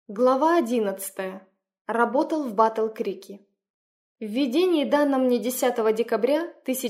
Глава 11. Работал в Батл-Крике. В видении, данном мне 10 декабря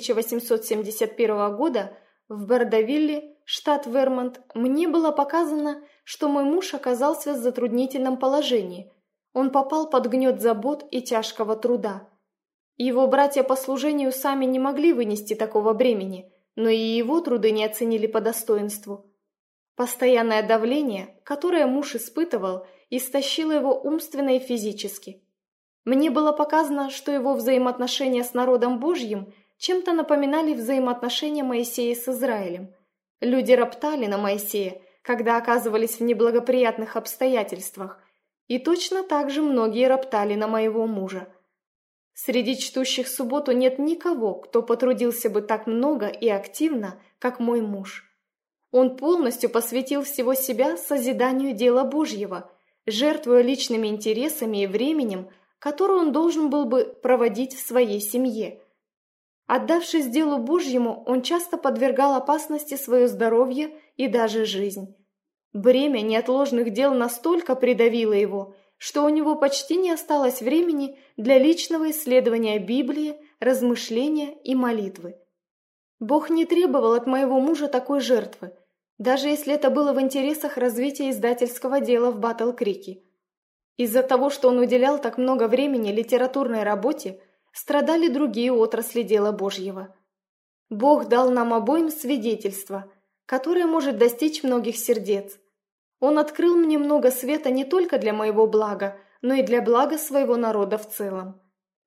1871 года в Бердавилле, штат Вермонт, мне было показано, что мой муж оказался в затруднительном положении. Он попал под гнет забот и тяжкого труда. Его братья по служению сами не могли вынести такого бремени, но и его труды не оценили по достоинству. Постоянное давление, которое муж испытывал, истощило его умственно и физически. Мне было показано, что его взаимоотношения с народом Божьим чем-то напоминали взаимоотношения Моисея с Израилем. Люди роптали на Моисея, когда оказывались в неблагоприятных обстоятельствах, и точно так же многие роптали на моего мужа. Среди чтущих субботу нет никого, кто потрудился бы так много и активно, как мой муж. Он полностью посвятил всего себя созиданию дела Божьего, жертвуя личными интересами и временем, которое он должен был бы проводить в своей семье. Отдавшись делу Божьему, он часто подвергал опасности свое здоровье и даже жизнь. Бремя неотложных дел настолько придавило его, что у него почти не осталось времени для личного исследования Библии, размышления и молитвы. Бог не требовал от моего мужа такой жертвы, даже если это было в интересах развития издательского дела в Батл-Крике. Из-за того, что он уделял так много времени литературной работе, страдали другие отрасли дела Божьего. Бог дал нам обоим свидетельство, которое может достичь многих сердец. Он открыл мне много света не только для моего блага, но и для блага своего народа в целом.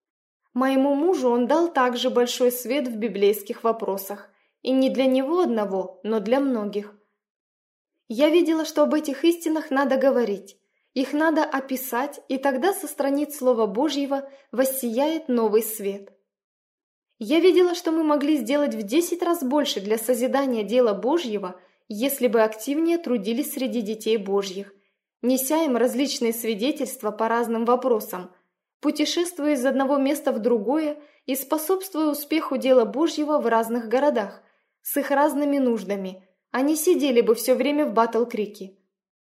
Моему мужу он дал также большой свет в библейских вопросах, и не для него одного, но для многих. Я видела, что об этих истинах надо говорить, их надо описать, и тогда со страниц Слова Божьего воссияет новый свет. Я видела, что мы могли сделать в 10 раз больше для созидания дела Божьего, если бы активнее трудились среди детей Божьих, неся им различные свидетельства по разным вопросам, путешествуя из одного места в другое и способствуя успеху дела Божьего в разных городах, с их разными нуждами. Они сидели бы все время в Батл-Крике.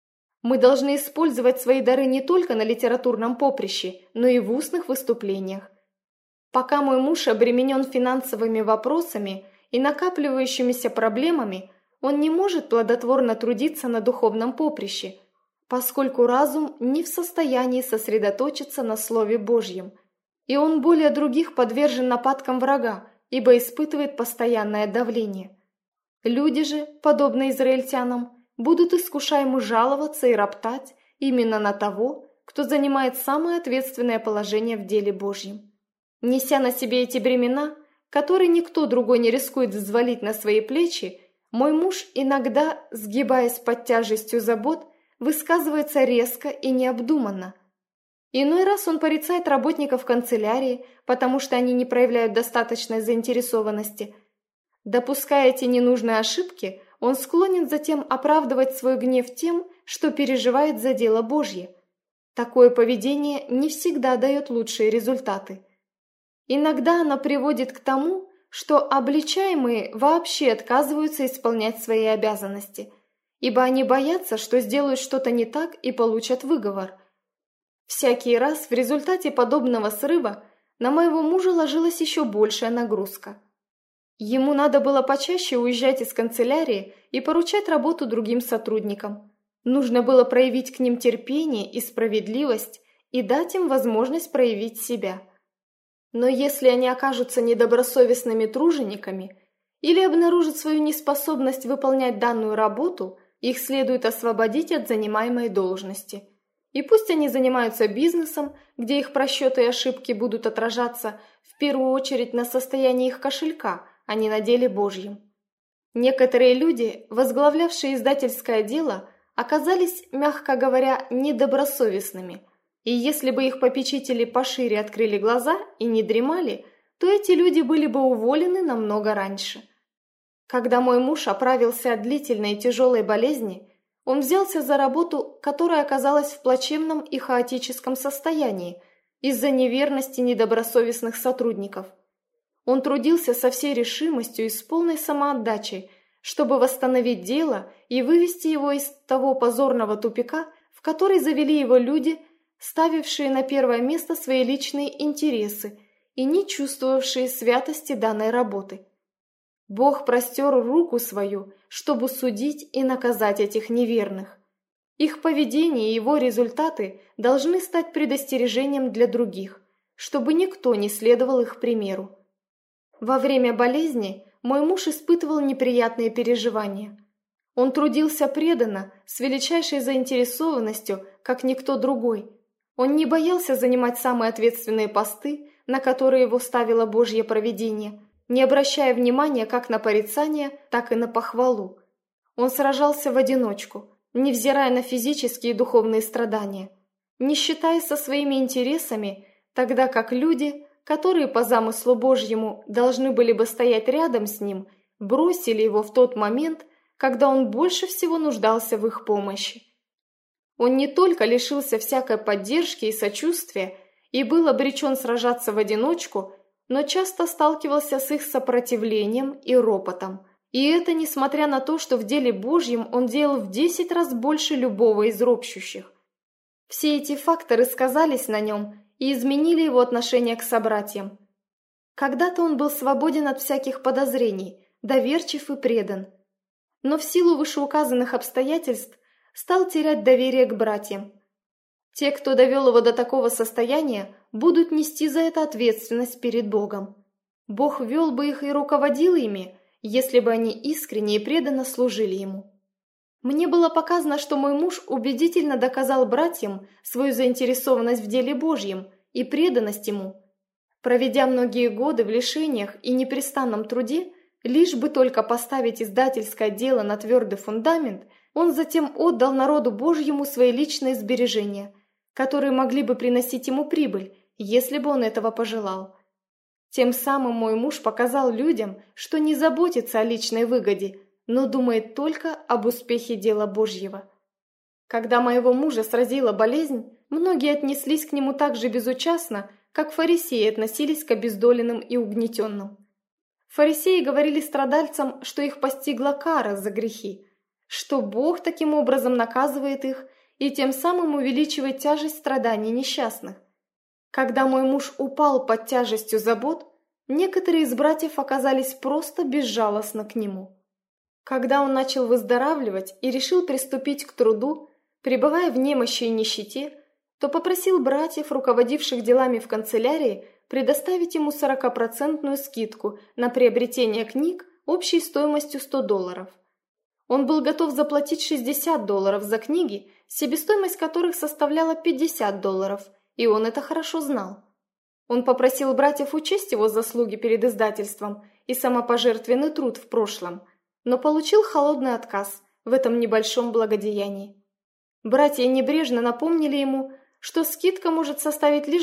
Мы должны использовать свои дары не только на литературном поприще, но и в устных выступлениях. Пока мой муж обременен финансовыми вопросами и накапливающимися проблемами, он не может плодотворно трудиться на духовном поприще, поскольку разум не в состоянии сосредоточиться на Слове Божьем, и он более других подвержен нападкам врага, ибо испытывает постоянное давление. Люди же, подобно израильтянам, будут искушаемы жаловаться и роптать именно на того, кто занимает самое ответственное положение в деле Божьем. Неся на себе эти бремена, которые никто другой не рискует взвалить на свои плечи, мой муж иногда, сгибаясь под тяжестью забот, высказывается резко и необдуманно. Иной раз он порицает работников канцелярии, потому что они не проявляют достаточной заинтересованности. Допуская эти ненужные ошибки, он склонен затем оправдывать свой гнев тем, что переживает за дело Божье. Такое поведение не всегда дает лучшие результаты. Иногда оно приводит к тому, что обличаемые вообще отказываются исполнять свои обязанности, ибо они боятся, что сделают что-то не так и получат выговор. Всякий раз в результате подобного срыва на моего мужа ложилась еще большая нагрузка. Ему надо было почаще уезжать из канцелярии и поручать работу другим сотрудникам. Нужно было проявить к ним терпение и справедливость и дать им возможность проявить себя. Но если они окажутся недобросовестными тружениками или обнаружат свою неспособность выполнять данную работу, их следует освободить от занимаемой должности. И пусть они занимаются бизнесом, где их просчеты и ошибки будут отражаться в первую очередь на состоянии их кошелька, а не на деле Божьем. Некоторые люди, возглавлявшие издательское дело, оказались, мягко говоря, недобросовестными, и если бы их попечители пошире открыли глаза и не дремали, то эти люди были бы уволены намного раньше. Когда мой муж оправился от длительной и тяжелой болезни, он взялся за работу, которая оказалась в плачевном и хаотическом состоянии из-за неверности недобросовестных сотрудников. Он трудился со всей решимостью и с полной самоотдачей, чтобы восстановить дело и вывести его из того позорного тупика, в в который завели его люди, ставившие на первое место свои личные интересы и не чувствовавшие святости данной работы. Бог простер руку свою, чтобы судить и наказать этих неверных. Их поведение и его результаты должны стать предостережением для других, чтобы никто не следовал их примеру. Во время болезни мой муж испытывал неприятные переживания. Он трудился преданно, с величайшей заинтересованностью, как никто другой. Он не боялся занимать самые ответственные посты, на которые его ставило Божье провидение, не обращая внимания как на порицание, так и на похвалу. Он сражался в одиночку, невзирая на физические и духовные страдания, не считаясь со своими интересами, тогда как люди, которые по замыслу Божьему должны были бы стоять рядом с ним, бросили его в тот момент, когда он больше всего нуждался в их помощи. Он не только лишился всякой поддержки и сочувствия и был обречен сражаться в одиночку, но часто сталкивался с их сопротивлением и ропотом. И это несмотря на то, что в деле Божьем он делал в 10 раз больше любого из ропщущих. Все эти факторы сказались на нем и изменили его отношение к собратьям. Когда-то он был свободен от всяких подозрений, доверчив и предан. Но в силу вышеуказанных обстоятельств стал терять доверие к братьям. Те, кто довел его до такого состояния, будут нести за это ответственность перед Богом. Бог вел бы их и руководил ими, если бы они искренне и преданно служили Ему. Мне было показано, что мой муж убедительно доказал братьям свою заинтересованность в деле Божьем и преданность Ему. Проведя многие годы в лишениях и непрестанном труде, лишь бы только поставить издательское дело на твердый фундамент, он затем отдал народу Божьему свои личные сбережения, которые могли бы приносить ему прибыль, если бы он этого пожелал. Тем самым мой муж показал людям, что не заботится о личной выгоде, но думает только об успехе дела Божьего. Когда моего мужа сразила болезнь, многие отнеслись к нему так же безучастно, как фарисеи относились к обездоленным и угнетенным. Фарисеи говорили страдальцам, что их постигла кара за грехи, что Бог таким образом наказывает их и тем самым увеличивает тяжесть страданий несчастных. Когда мой муж упал под тяжестью забот, некоторые из братьев оказались просто безжалостны к нему. Когда он начал выздоравливать и решил приступить к труду, пребывая в немощи и нищете, то попросил братьев, руководивших делами в канцелярии, предоставить ему 40% скидку на приобретение книг общей стоимостью $100. Он был готов заплатить $60 за книги, себестоимость которых составляла $50, и он это хорошо знал. Он попросил братьев учесть его заслуги перед издательством и самопожертвенный труд в прошлом, но получил холодный отказ в этом небольшом благодеянии. Братья небрежно напомнили ему, что скидка может составить лишь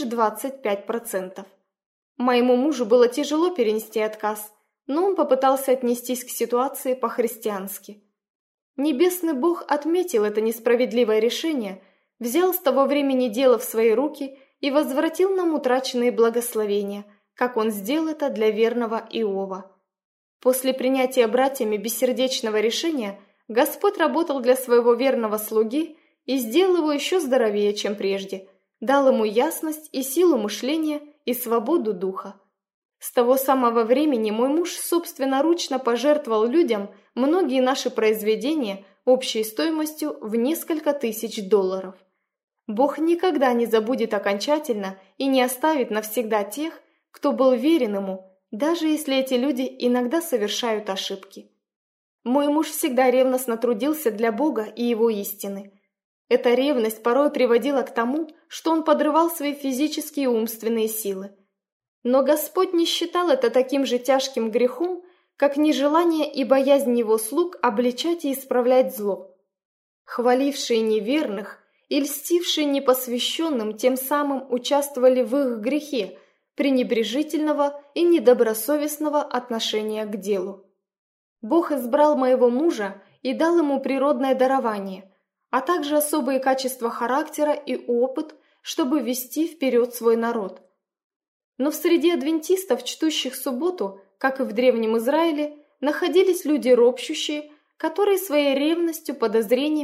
25%. Моему мужу было тяжело перенести отказ, но он попытался отнестись к ситуации по-христиански. Небесный Бог отметил это несправедливое решение, взял с того времени дело в свои руки и возвратил нам утраченные благословения, как Он сделал это для верного Иова. После принятия братьями бессердечного решения Господь работал для своего верного слуги и сделал его еще здоровее, чем прежде, дал ему ясность и силу мышления и свободу духа. С того самого времени мой муж собственноручно пожертвовал людям многие наши произведения общей стоимостью в несколько тысяч $. Бог никогда не забудет окончательно и не оставит навсегда тех, кто был верен Ему, даже если эти люди иногда совершают ошибки. Мой муж всегда ревностно трудился для Бога и Его истины. Эта ревность порой приводила к тому, что он подрывал свои физические и умственные силы. Но Господь не считал это таким же тяжким грехом, как нежелание и боязнь Его слуг обличать и исправлять зло. Хвалившие неверных и льстившие непосвященным тем самым участвовали в их грехе пренебрежительного и недобросовестного отношения к делу. Бог избрал моего мужа и дал ему природное дарование, а также особые качества характера и опыт, чтобы вести вперед свой народ. Но в среде адвентистов, чтущих субботу, как и в Древнем Израиле, находились люди ропщущие, которые своей ревностью, подозрениями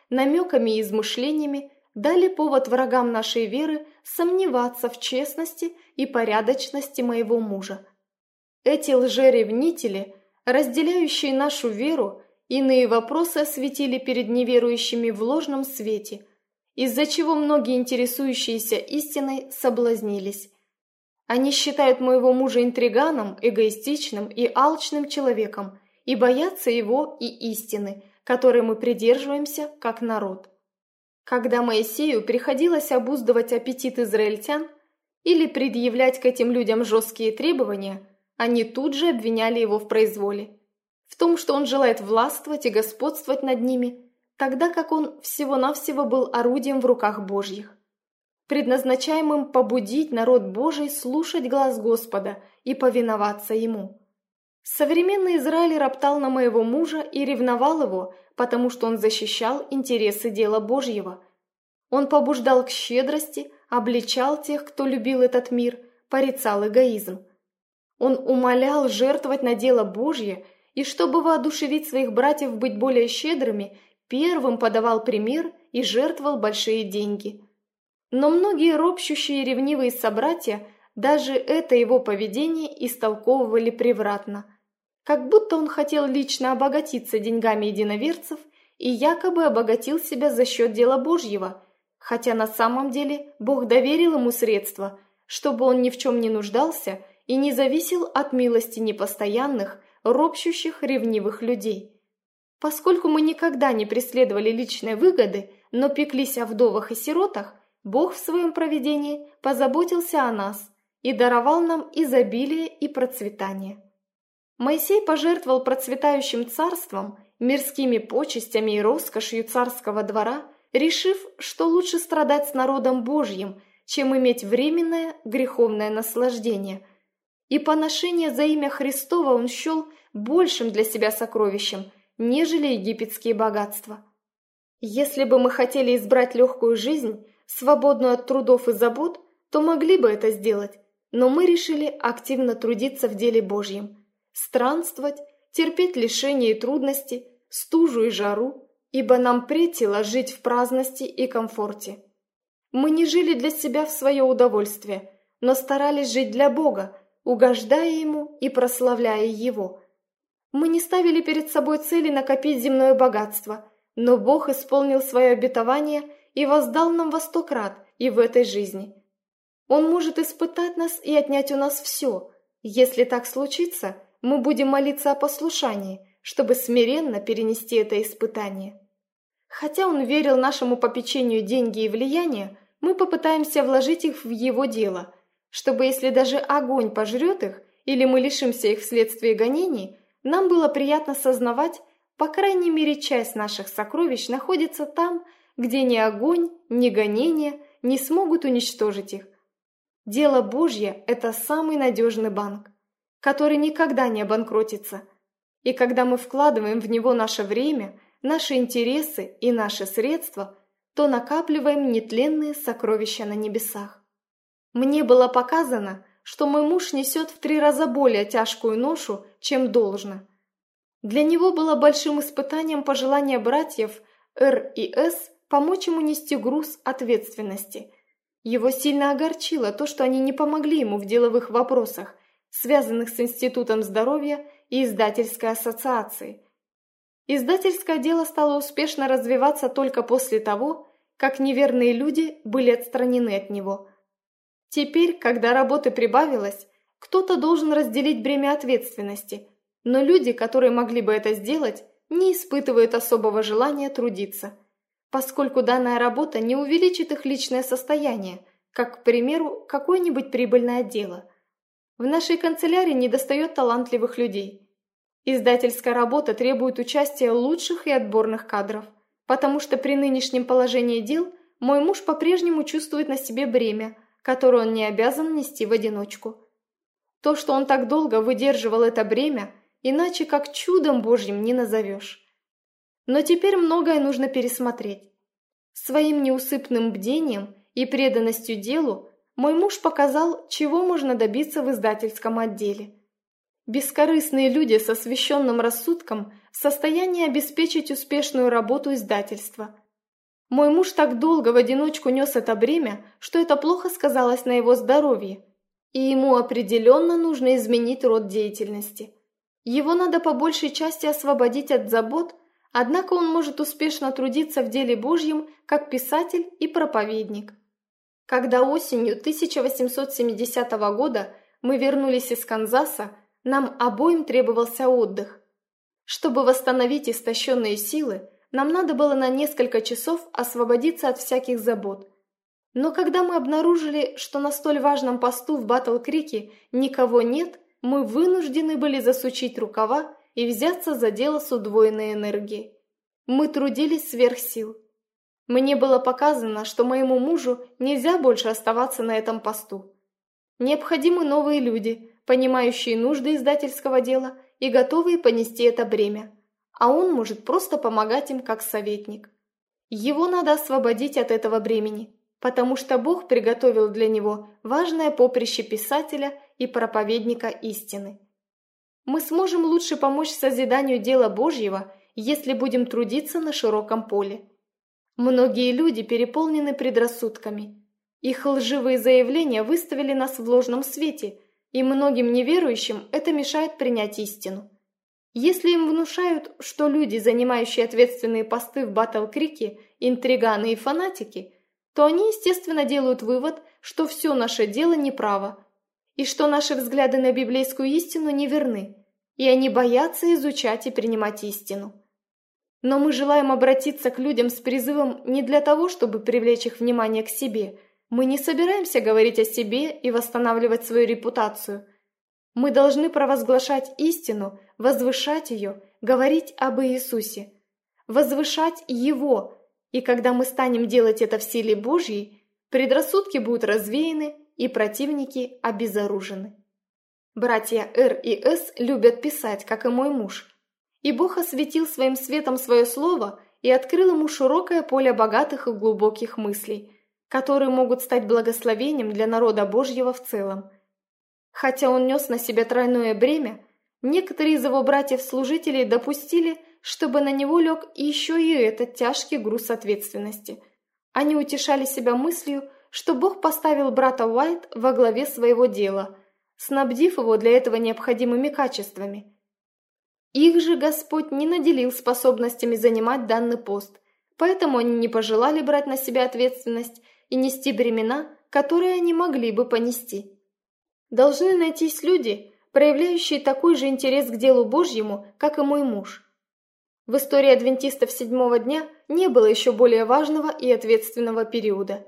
намеками и измышлениями дали повод врагам нашей веры сомневаться в честности и порядочности моего мужа. Эти лжеревнители, разделяющие нашу веру, иные вопросы осветили перед неверующими в ложном свете, из-за чего многие интересующиеся истиной соблазнились. Они считают моего мужа интриганом, эгоистичным и алчным человеком и боятся его и истины, которой мы придерживаемся как народ. Когда Моисею приходилось обуздывать аппетит израильтян или предъявлять к этим людям жесткие требования, они тут же обвиняли его в произволе, в том, что он желает властвовать и господствовать над ними, тогда как он всего-навсего был орудием в руках Божьих, предназначаемым побудить народ Божий слушать глас Господа и повиноваться Ему. Современный Израиль роптал на моего мужа и ревновал его, потому что он защищал интересы дела Божьего. Он побуждал к щедрости, обличал тех, кто любил этот мир, порицал эгоизм. Он умолял жертвовать на дело Божье и, чтобы воодушевить своих братьев быть более щедрыми, первым подавал пример и жертвовал большие деньги. Но многие ропщущие и ревнивые собратья даже это его поведение истолковывали превратно, как будто он хотел лично обогатиться деньгами единоверцев и якобы обогатил себя за счет дела Божьего, хотя на самом деле Бог доверил ему средства, чтобы он ни в чем не нуждался и не зависел от милости непостоянных, ропщущих, ревнивых людей. Поскольку мы никогда не преследовали личной выгоды, но пеклись о вдовах и сиротах, Бог в своем провидении позаботился о нас и даровал нам изобилие и процветание. Моисей пожертвовал процветающим царством, мирскими почестями и роскошью царского двора, решив, что лучше страдать с народом Божьим, чем иметь временное греховное наслаждение. И поношение за имя Христово он счел большим для себя сокровищем, нежели египетские богатства. Если бы мы хотели избрать легкую жизнь, свободную от трудов и забот, то могли бы это сделать, но мы решили активно трудиться в деле Божьем, странствовать, терпеть лишения и трудности, стужу и жару, ибо нам претило жить в праздности и комфорте. Мы не жили для себя в свое удовольствие, но старались жить для Бога, угождая Ему и прославляя Его. Мы не ставили перед собой цели накопить земное богатство, но Бог исполнил свое обетование и воздал нам во 100 крат и в этой жизни. Он может испытать нас и отнять у нас все. Если так случится, мы будем молиться о послушании, чтобы смиренно перенести это испытание. Хотя он верил нашему попечению деньги и влияние, мы попытаемся вложить их в его дело, чтобы если даже огонь пожрет их, или мы лишимся их вследствие гонений, нам было приятно сознавать, по крайней мере, часть наших сокровищ находится там, где ни огонь, ни гонения не смогут уничтожить их. Дело Божье – это самый надежный банк, который никогда не обанкротится. И когда мы вкладываем в него наше время, наши интересы и наши средства, то накапливаем нетленные сокровища на небесах. Мне было показано, что мой муж несет в 3 раза более тяжкую ношу, чем должно. Для него было большим испытанием пожелание братьев Р и С помочь ему нести груз ответственности. Его сильно огорчило то, что они не помогли ему в деловых вопросах, связанных с Институтом здоровья и Издательской ассоциацией. Издательское дело стало успешно развиваться только после того, как неверные люди были отстранены от него. Теперь, когда работы прибавилось, кто-то должен разделить бремя ответственности, но люди, которые могли бы это сделать, не испытывают особого желания трудиться, поскольку данная работа не увеличит их личное состояние, как, к примеру, какое-нибудь прибыльное дело. В нашей канцелярии недостает талантливых людей. Издательская работа требует участия лучших и отборных кадров, потому что при нынешнем положении дел мой муж по-прежнему чувствует на себе бремя, которое он не обязан нести в одиночку. То, что он так долго выдерживал это бремя, иначе как чудом Божьим не назовешь. Но теперь многое нужно пересмотреть. Своим неусыпным бдением и преданностью делу мой муж показал, чего можно добиться в издательском отделе. Бескорыстные люди с освященным рассудком в состоянии обеспечить успешную работу издательства. Мой муж так долго в одиночку нес это бремя, что это плохо сказалось на его здоровье, и ему определенно нужно изменить род деятельности. Его надо по большей части освободить от забот, однако он может успешно трудиться в деле Божьем как писатель и проповедник. Когда осенью 1870 года мы вернулись из Канзаса, нам обоим требовался отдых. Чтобы восстановить истощенные силы, нам надо было на несколько часов освободиться от всяких забот. Но когда мы обнаружили, что на столь важном посту в Батл-Крике никого нет, мы вынуждены были засучить рукава и взяться за дело с удвоенной энергией. Мы трудились сверх сил. Мне было показано, что моему мужу нельзя больше оставаться на этом посту. Необходимы новые люди, понимающие нужды издательского дела и готовые понести это бремя, а он может просто помогать им как советник. Его надо освободить от этого бремени, потому что Бог приготовил для него важное поприще писателя и проповедника истины. Мы сможем лучше помочь созиданию дела Божьего, если будем трудиться на широком поле. Многие люди переполнены предрассудками. Их лживые заявления выставили нас в ложном свете, и многим неверующим это мешает принять истину. Если им внушают, что люди, занимающие ответственные посты в Батл-Крике, интриганы и фанатики, то они, естественно, делают вывод, что все наше дело неправо, и что наши взгляды на библейскую истину неверны, и они боятся изучать и принимать истину. Но мы желаем обратиться к людям с призывом не для того, чтобы привлечь их внимание к себе. Мы не собираемся говорить о себе и восстанавливать свою репутацию. Мы должны провозглашать истину, возвышать ее, говорить об Иисусе, возвышать Его, и когда мы станем делать это в силе Божьей, предрассудки будут развеяны и противники обезоружены. Братья Р и С любят писать, как и мой муж. И Бог осветил своим светом свое слово и открыл ему широкое поле богатых и глубоких мыслей, которые могут стать благословением для народа Божьего в целом. Хотя он нес на себя тройное бремя, некоторые из его братьев-служителей допустили, чтобы на него лег еще и этот тяжкий груз ответственности. Они утешали себя мыслью, что Бог поставил брата Уайт во главе своего дела, снабдив его для этого необходимыми качествами. Их же Господь не наделил способностями занимать данный пост, поэтому они не пожелали брать на себя ответственность и нести бремена, которые они могли бы понести. Должны найтись люди, проявляющие такой же интерес к делу Божьему, как и мой муж. В истории адвентистов седьмого дня не было еще более важного и ответственного периода.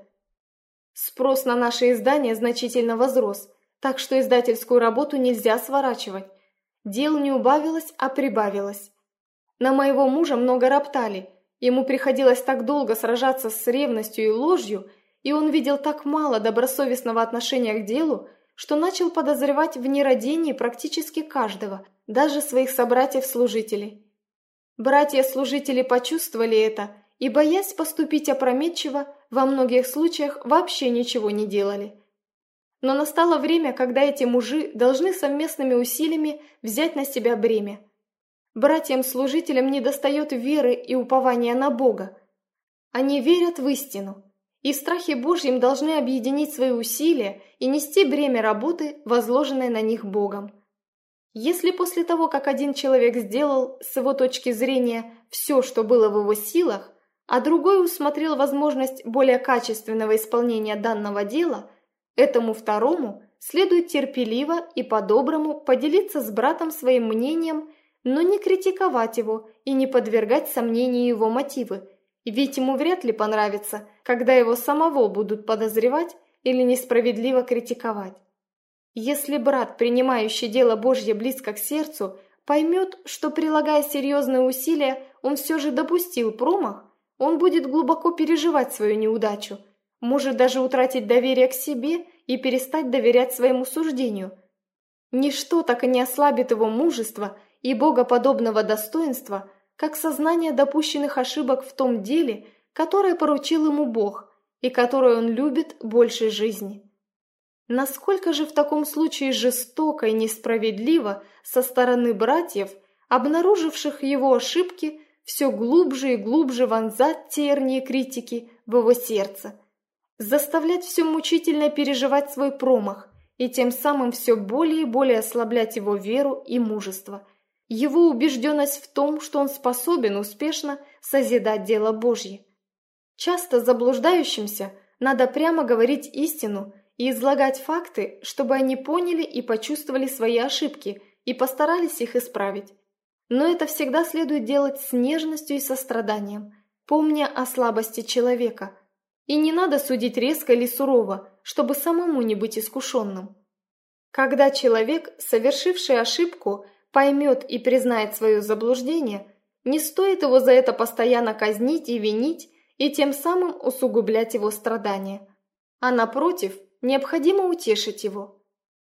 Спрос на наши издания значительно возрос, так что издательскую работу нельзя сворачивать. Дел не убавилось, а прибавилось. На моего мужа много роптали, ему приходилось так долго сражаться с ревностью и ложью, и он видел так мало добросовестного отношения к делу, что начал подозревать в нерадении практически каждого, даже своих собратьев-служителей. Братья-служители почувствовали это и, боясь поступить опрометчиво, во многих случаях вообще ничего не делали. Но настало время, когда эти мужи должны совместными усилиями взять на себя бремя. Братьям-служителям недостает веры и упования на Бога. Они верят в истину, и в страхе Божьем должны объединить свои усилия и нести бремя работы, возложенной на них Богом. Если после того, как один человек сделал, с его точки зрения, все, что было в его силах, а другой усмотрел возможность более качественного исполнения данного дела, этому второму следует терпеливо и по-доброму поделиться с братом своим мнением, но не критиковать его и не подвергать сомнению его мотивы, ведь ему вряд ли понравится, когда его самого будут подозревать или несправедливо критиковать. Если брат, принимающий дело Божье близко к сердцу, поймет, что, прилагая серьезные усилия, он все же допустил промах, он будет глубоко переживать свою неудачу, может даже утратить доверие к себе и перестать доверять своему суждению. Ничто так и не ослабит его мужество и богоподобного достоинства, как сознание допущенных ошибок в том деле, которое поручил ему Бог и которое он любит больше жизни. Насколько же в таком случае жестоко и несправедливо со стороны братьев, обнаруживших его ошибки, все глубже и глубже вонзать тернии критики в его сердце, заставлять все мучительно переживать свой промах и тем самым все более и более ослаблять его веру и мужество, его убежденность в том, что он способен успешно созидать дело Божье. Часто заблуждающимся надо прямо говорить истину и излагать факты, чтобы они поняли и почувствовали свои ошибки и постарались их исправить. Но это всегда следует делать с нежностью и состраданием, помня о слабости человека. И не надо судить резко или сурово, чтобы самому не быть искушенным. Когда человек, совершивший ошибку, поймет и признает свое заблуждение, не стоит его за это постоянно казнить и винить, и тем самым усугублять его страдания. А напротив, необходимо утешить его.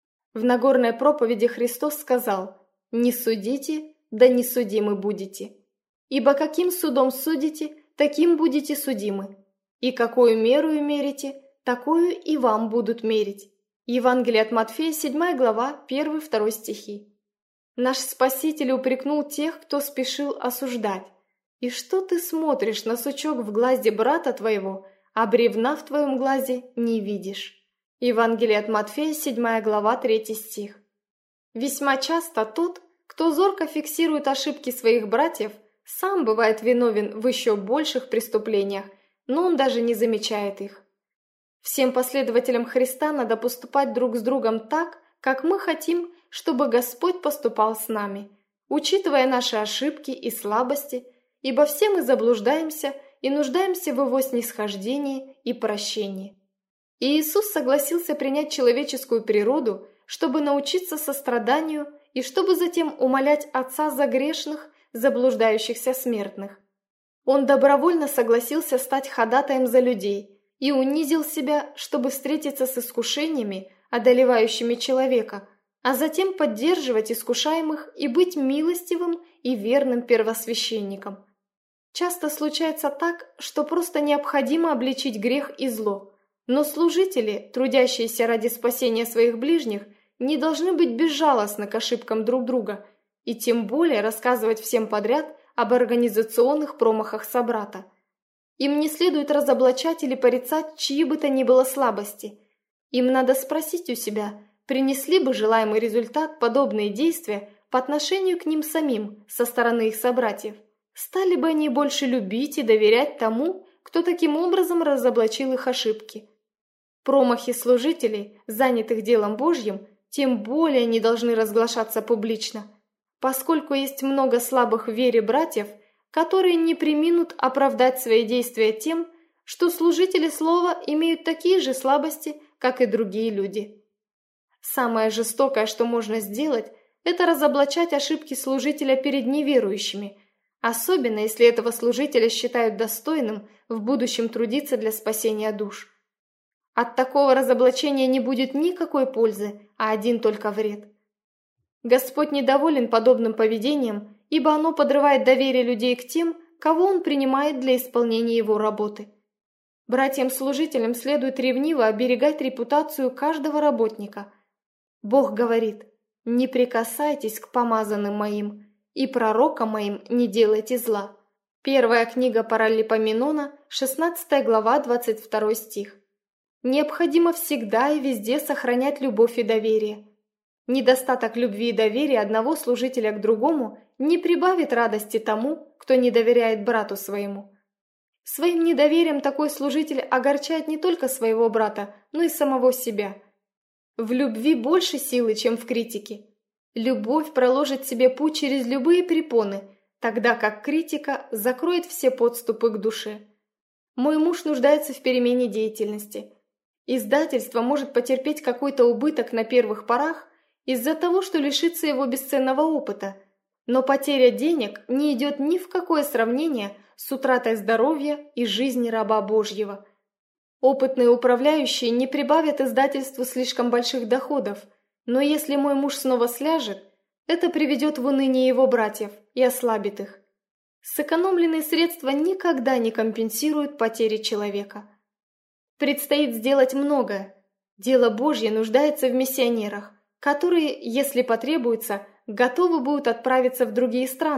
В Нагорной проповеди Христос сказал: «Не судите, да не судимы будете. Ибо каким судом судите, таким будете судимы. И какую меру мерите, такую и вам будут мерить». Евангелие от Матфея, 7 глава, 1-2 стихи. Наш Спаситель упрекнул тех, кто спешил осуждать. «И что ты смотришь на сучок в глазе брата твоего, а бревна в твоем глазе не видишь?» Евангелие от Матфея, 7 глава, 3 стих. Весьма часто тот, кто зорко фиксирует ошибки своих братьев, сам бывает виновен в еще больших преступлениях, но он даже не замечает их. Всем последователям Христа надо поступать друг с другом так, как мы хотим, чтобы Господь поступал с нами, учитывая наши ошибки и слабости, ибо все мы заблуждаемся и нуждаемся в Его снисхождении и прощении. И Иисус согласился принять человеческую природу, чтобы научиться состраданию и чтобы затем умолять Отца за грешных, заблуждающихся смертных. Он добровольно согласился стать ходатаем за людей и унизил себя, чтобы встретиться с искушениями, одолевающими человека, а затем поддерживать искушаемых и быть милостивым и верным первосвященником. Часто случается так, что просто необходимо обличить грех и зло, но служители, трудящиеся ради спасения своих ближних, не должны быть безжалостны к ошибкам друг друга и тем более рассказывать всем подряд об организационных промахах собрата. Им не следует разоблачать или порицать чьи бы то ни было слабости. Им надо спросить у себя, принесли бы желаемый результат подобные действия по отношению к ним самим со стороны их собратьев. Стали бы они больше любить и доверять тому, кто таким образом разоблачил их ошибки. Промахи служителей, занятых делом Божьим, тем более не должны разглашаться публично, поскольку есть много слабых в вере братьев, которые не преминут оправдать свои действия тем, что служители слова имеют такие же слабости, как и другие люди. Самое жестокое, что можно сделать, это разоблачать ошибки служителя перед неверующими, особенно если этого служителя считают достойным в будущем трудиться для спасения душ. От такого разоблачения не будет никакой пользы, а один только вред. Господь недоволен подобным поведением, ибо оно подрывает доверие людей к тем, кого Он принимает для исполнения Его работы. Братьям-служителям следует ревниво оберегать репутацию каждого работника. Бог говорит: «Не прикасайтесь к помазанным моим, и пророкам моим не делайте зла». Первая книга Паралипоменона, 16 глава, 22 стих. Необходимо всегда и везде сохранять любовь и доверие. Недостаток любви и доверия одного служителя к другому не прибавит радости тому, кто не доверяет брату своему. Своим недоверием такой служитель огорчает не только своего брата, но и самого себя. В любви больше силы, чем в критике. Любовь проложит себе путь через любые препоны, тогда как критика закроет все подступы к душе. Мой муж нуждается в перемене деятельности. Издательство может потерпеть какой-то убыток на первых порах из-за того, что лишится его бесценного опыта, но потеря денег не идет ни в какое сравнение с утратой здоровья и жизни раба Божьего. Опытные управляющие не прибавят издательству слишком больших доходов, но если мой муж снова сляжет, это приведет в уныние его братьев и ослабит их. Сэкономленные средства никогда не компенсируют потери человека. Предстоит сделать многое. Дело Божье нуждается в миссионерах, которые, если потребуется, готовы будут отправиться в другие страны,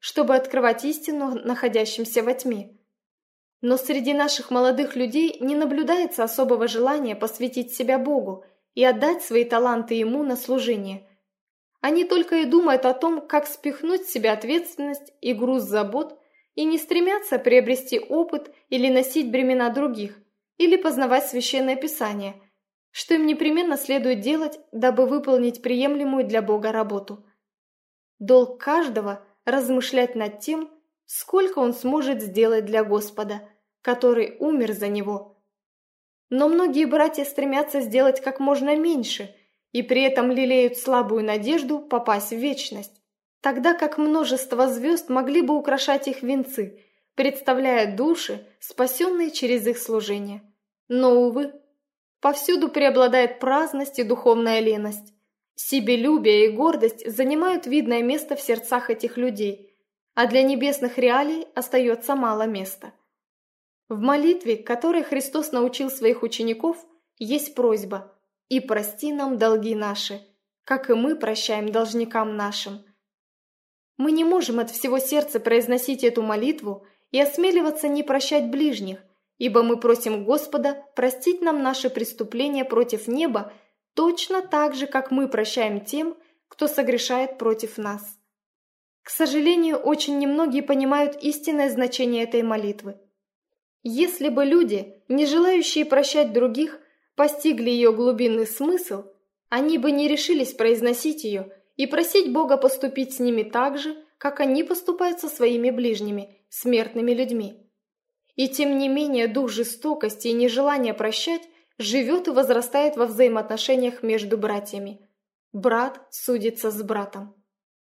чтобы открывать истину находящимся во тьме. Но среди наших молодых людей не наблюдается особого желания посвятить себя Богу и отдать свои таланты Ему на служение. Они только и думают о том, как спихнуть с себя ответственность и груз забот, и не стремятся приобрести опыт или носить бремена других, или познавать Священное Писание, что им непременно следует делать, дабы выполнить приемлемую для Бога работу. Долг каждого – размышлять над тем, сколько он сможет сделать для Господа, который умер за него. Но многие братья стремятся сделать как можно меньше и при этом лелеют слабую надежду попасть в вечность, тогда как множество звезд могли бы украшать их венцы, представляя души, спасенные через их служение. Но, увы, повсюду преобладает праздность и духовная леность. Себелюбие и гордость занимают видное место в сердцах этих людей, а для небесных реалий остается мало места. В молитве, которой Христос научил своих учеников, есть просьба: «И прости нам долги наши, как и мы прощаем должникам нашим». Мы не можем от всего сердца произносить эту молитву и осмеливаться не прощать ближних, ибо мы просим Господа простить нам наши преступления против неба точно так же, как мы прощаем тем, кто согрешает против нас. К сожалению, очень немногие понимают истинное значение этой молитвы. Если бы люди, не желающие прощать других, постигли ее глубинный смысл, они бы не решились произносить ее и просить Бога поступить с ними так же, как они поступают со своими ближними, смертными людьми. И тем не менее дух жестокости и нежелания прощать живет и возрастает во взаимоотношениях между братьями. Брат судится с братом.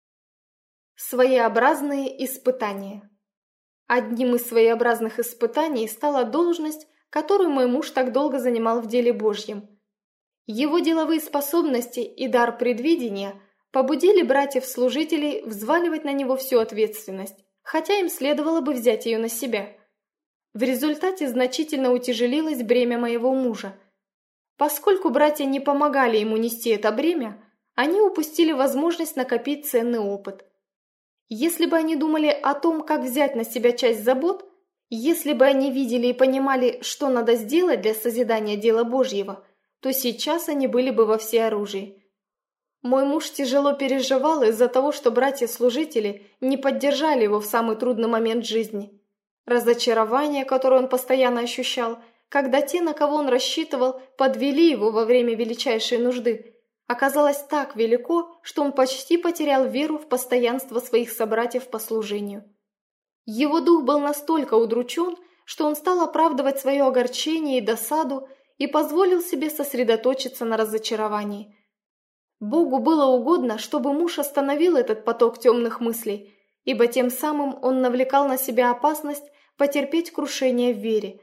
Своеобразные испытания. Одним из своеобразных испытаний стала должность, которую мой муж так долго занимал в деле Божьем. Его деловые способности и дар предвидения побудили братьев-служителей взваливать на него всю ответственность, хотя им следовало бы взять ее на себя. В результате значительно утяжелилось бремя моего мужа. Поскольку братья не помогали ему нести это бремя, они упустили возможность накопить ценный опыт. Если бы они думали о том, как взять на себя часть забот, если бы они видели и понимали, что надо сделать для созидания дела Божьего, то сейчас они были бы во всеоружии. Мой муж тяжело переживал из-за того, что братья-служители не поддержали его в самый трудный момент жизни. Разочарование, которое он постоянно ощущал, когда те, на кого он рассчитывал, подвели его во время величайшей нужды, оказалось так велико, что он почти потерял веру в постоянство своих собратьев по служению. Его дух был настолько удручен, что он стал оправдывать свое огорчение и досаду и позволил себе сосредоточиться на разочаровании. Богу было угодно, чтобы муж остановил этот поток темных мыслей, ибо тем самым он навлекал на себя опасность потерпеть крушение в вере.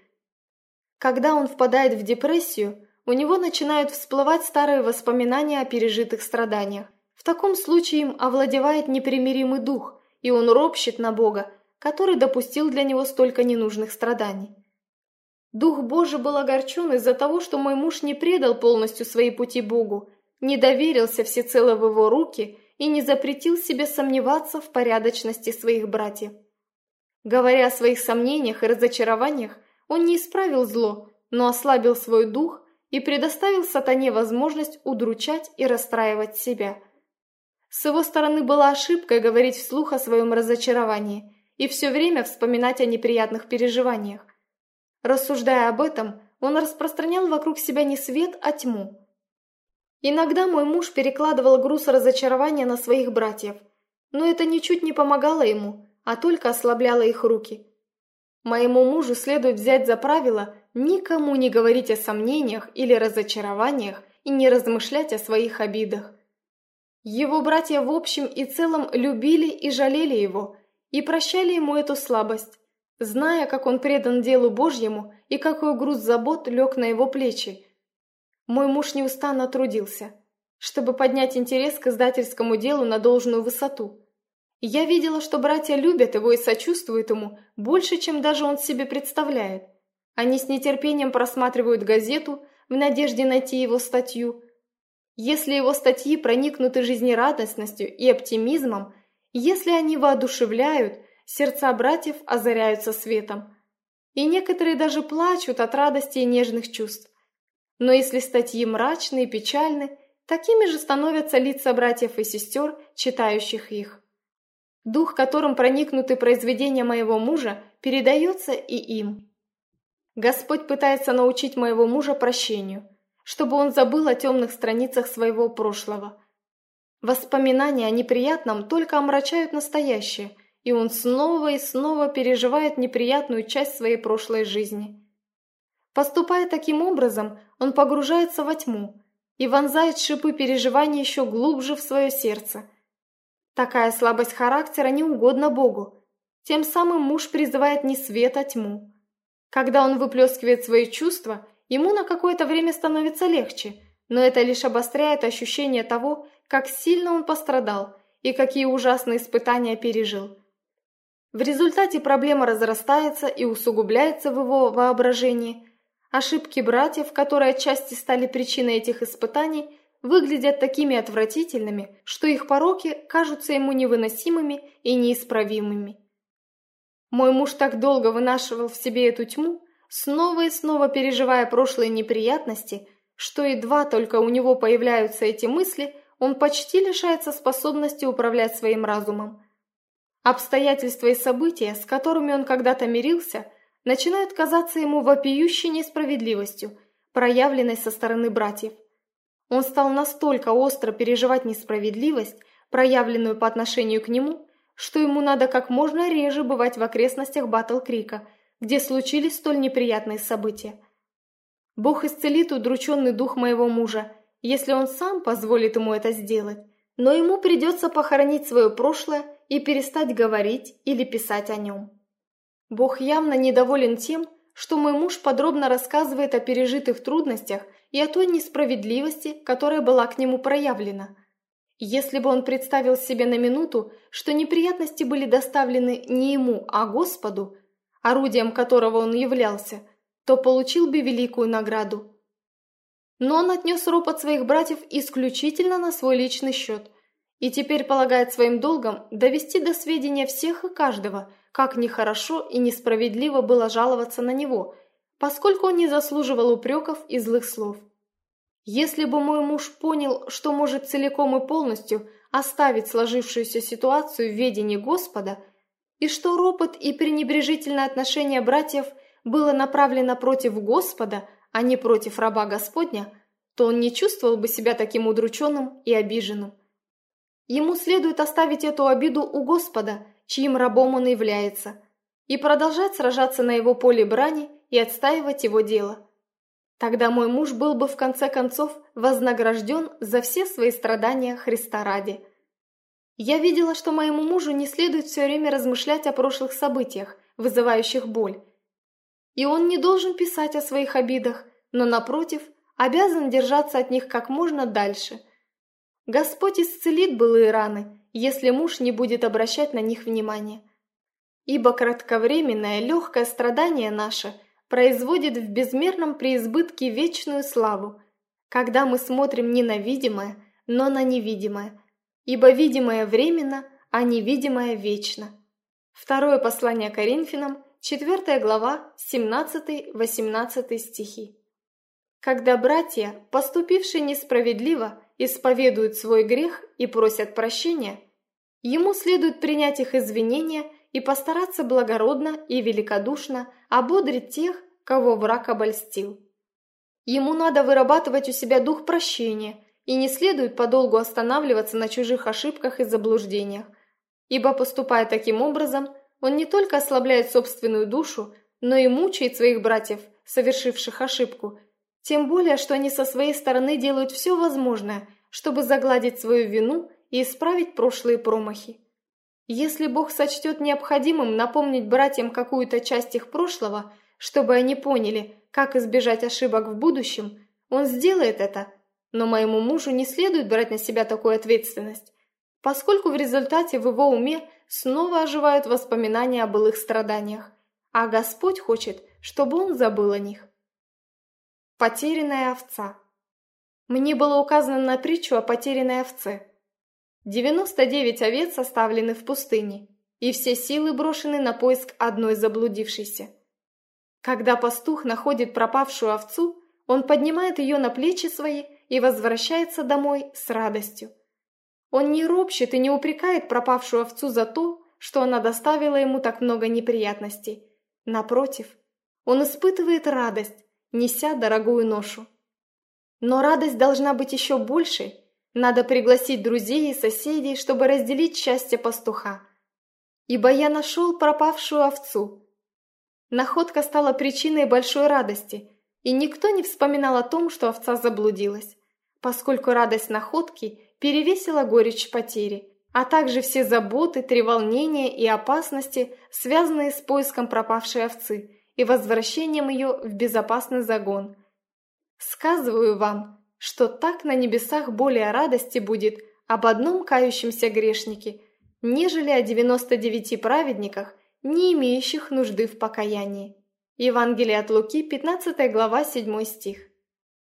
Когда он впадает в депрессию, у него начинают всплывать старые воспоминания о пережитых страданиях. В таком случае им овладевает непримиримый дух, и он ропщет на Бога, который допустил для него столько ненужных страданий. Дух Божий был огорчен из-за того, что мой муж не предал полностью свои пути Богу, не доверился всецело в его руки и не запретил себе сомневаться в порядочности своих братьев. Говоря о своих сомнениях и разочарованиях, он не исправил зло, но ослабил свой дух и предоставил сатане возможность удручать и расстраивать себя. С его стороны была ошибкой говорить вслух о своем разочаровании и все время вспоминать о неприятных переживаниях. Рассуждая об этом, он распространял вокруг себя не свет, а тьму. Иногда мой муж перекладывал груз разочарования на своих братьев, но это ничуть не помогало ему, а только ослабляло их руки. Моему мужу следует взять за правило никому не говорить о сомнениях или разочарованиях и не размышлять о своих обидах. Его братья в общем и целом любили и жалели его, и прощали ему эту слабость, зная, как он предан делу Божьему и какой груз забот лег на его плечи. Мой муж неустанно трудился, чтобы поднять интерес к издательскому делу на должную высоту. Я видела, что братья любят его и сочувствуют ему больше, чем даже он себе представляет. Они с нетерпением просматривают газету в надежде найти его статью. Если его статьи проникнуты жизнерадостностью и оптимизмом, Если они воодушевляют, сердца братьев озаряются светом, и некоторые даже плачут от радости и нежных чувств. Но если статьи мрачны и печальны, такими же становятся лица братьев и сестер, читающих их. Дух, которым проникнуты произведения моего мужа, передается и им. Господь пытается научить моего мужа прощению, чтобы он забыл о темных страницах своего прошлого. Воспоминания о неприятном только омрачают настоящее, и он снова и снова переживает неприятную часть своей прошлой жизни. Поступая таким образом, он погружается во тьму и вонзает шипы переживаний еще глубже в свое сердце. Такая слабость характера не угодна Богу. Тем самым муж призывает не свет, а тьму. Когда он выплескивает свои чувства, ему на какое-то время становится легче, но это лишь обостряет ощущение того, как сильно он пострадал и какие ужасные испытания пережил. В результате проблема разрастается и усугубляется в его воображении. Ошибки братьев, которые отчасти стали причиной этих испытаний, выглядят такими отвратительными, что их пороки кажутся ему невыносимыми и неисправимыми. Мой муж так долго вынашивал в себе эту тьму, снова и снова переживая прошлые неприятности, что едва только у него появляются эти мысли, он почти лишается способности управлять своим разумом. Обстоятельства и события, с которыми он когда-то мирился, начинают казаться ему вопиющей несправедливостью, проявленной со стороны братьев. Он стал настолько остро переживать несправедливость, проявленную по отношению к нему, что ему надо как можно реже бывать в окрестностях Батл-Крика, где случились столь неприятные события. Бог исцелит удрученный дух моего мужа, если он сам позволит ему это сделать, но ему придется похоронить свое прошлое и перестать говорить или писать о нем. Бог явно недоволен тем, что мой муж подробно рассказывает о пережитых трудностях и о той несправедливости, которая была к нему проявлена. Если бы он представил себе на минуту, что неприятности были доставлены не ему, а Господу, орудием которого он являлся, то получил бы великую награду. Но он отнес ропот своих братьев исключительно на свой личный счет и теперь полагает своим долгом довести до сведения всех и каждого, как нехорошо и несправедливо было жаловаться на него, поскольку он не заслуживал упреков и злых слов. Если бы мой муж понял, что может целиком и полностью оставить сложившуюся ситуацию в ведении Господа, и что ропот и пренебрежительное отношение братьев было направлено против Господа, а не против раба Господня, то он не чувствовал бы себя таким удрученным и обиженным. Ему следует оставить эту обиду у Господа, чьим рабом он является, и продолжать сражаться на его поле брани и отстаивать его дело. Тогда мой муж был бы в конце концов вознагражден за все свои страдания Христа ради. Я видела, что моему мужу не следует все время размышлять о прошлых событиях, вызывающих боль. И он не должен писать о своих обидах, но, напротив, обязан держаться от них как можно дальше. Господь исцелит былые раны, если муж не будет обращать на них внимания. Ибо кратковременное легкое страдание наше производит в безмерном преизбытке вечную славу, когда мы смотрим не на видимое, но на невидимое, ибо видимое временно, а невидимое вечно. Второе послание Коринфянам, 4 глава, 17-18 стихи. Когда братья, поступившие несправедливо, исповедуют свой грех и просят прощения, ему следует принять их извинения и постараться благородно и великодушно ободрить тех, кого враг обольстил. Ему надо вырабатывать у себя дух прощения, и не следует подолгу останавливаться на чужих ошибках и заблуждениях, ибо, поступая таким образом, он не только ослабляет собственную душу, но и мучает своих братьев, совершивших ошибку, тем более, что они со своей стороны делают все возможное, чтобы загладить свою вину и исправить прошлые промахи. Если Бог сочтет необходимым напомнить братьям какую-то часть их прошлого, чтобы они поняли, как избежать ошибок в будущем, Он сделает это, но моему мужу не следует брать на себя такую ответственность, поскольку в результате в его уме снова оживают воспоминания о былых страданиях, а Господь хочет, чтобы он забыл о них. Потерянная овца. Мне было указано на притчу о потерянной овце. 99 овец оставлены в пустыне, и все силы брошены на поиск одной заблудившейся. Когда пастух находит пропавшую овцу, он поднимает ее на плечи свои и возвращается домой с радостью. Он не ропщет и не упрекает пропавшую овцу за то, что она доставила ему так много неприятностей. Напротив, он испытывает радость, неся дорогую ношу. Но радость должна быть еще большей. Надо пригласить друзей и соседей, чтобы разделить счастье пастуха. Ибо я нашел пропавшую овцу. Находка стала причиной большой радости, и никто не вспоминал о том, что овца заблудилась, поскольку радость находки перевесила горечь потери, а также все заботы, треволнения и опасности, связанные с поиском пропавшей овцы и возвращением ее в безопасный загон. Сказываю вам, что так на небесах более радости будет об одном кающемся грешнике, нежели о 99 праведниках, не имеющих нужды в покаянии. Евангелие от Луки, 15 глава, 7 стих.